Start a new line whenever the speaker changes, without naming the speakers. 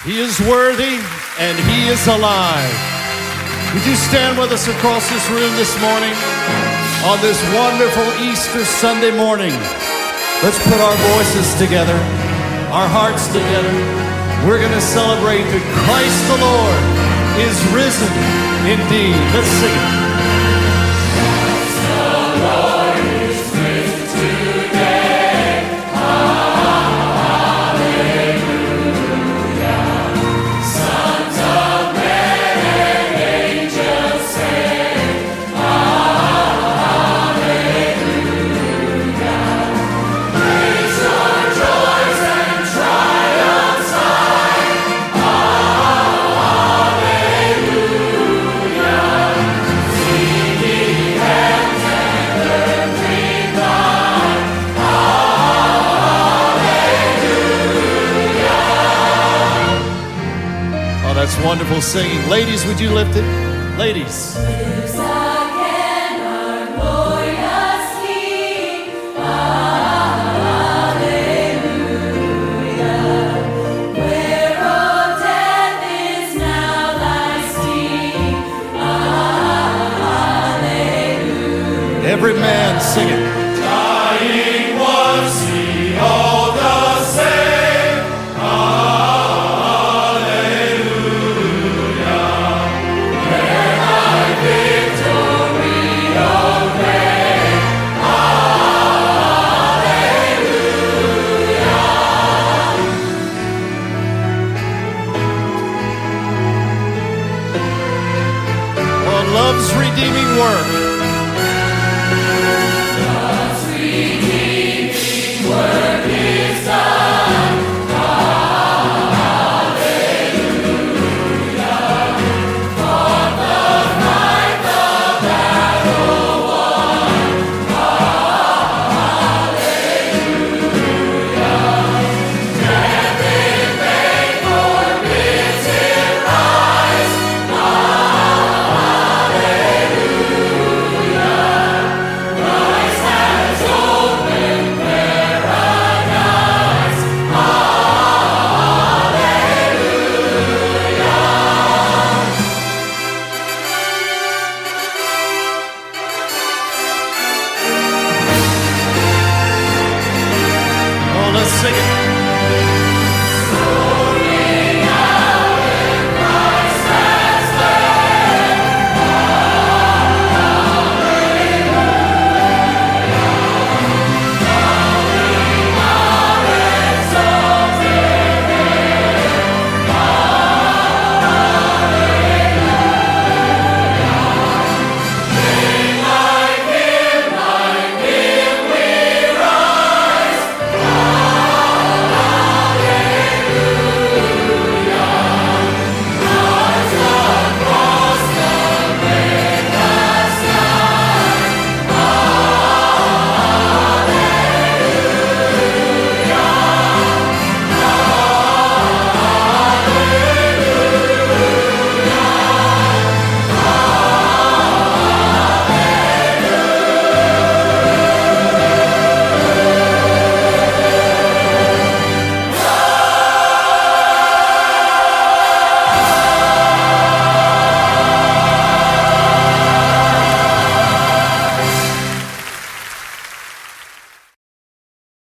He is worthy and he is alive. Would you stand with us across this room this morning on this wonderful Easter Sunday morning? Let's put our voices together, our hearts together. We're going to celebrate that Christ the Lord is risen indeed. Let's sing it.
Christ the Lord is risen today. Hallelujah. Sons of men and angels sing. Hallelujah. Praise our joys and triumphs high. Hallelujah. Singing heaven and earth revive.
Oh, that's wonderful singing. Ladies, would you lift it? Ladies.
Lives again our glorious King. Hallelujah. Where, O death, is now thy sting? Hallelujah.
Every man sing it.
Dying was he all the same. Hallelujah. Where thy victory, O grave.
Oh, love's redeeming work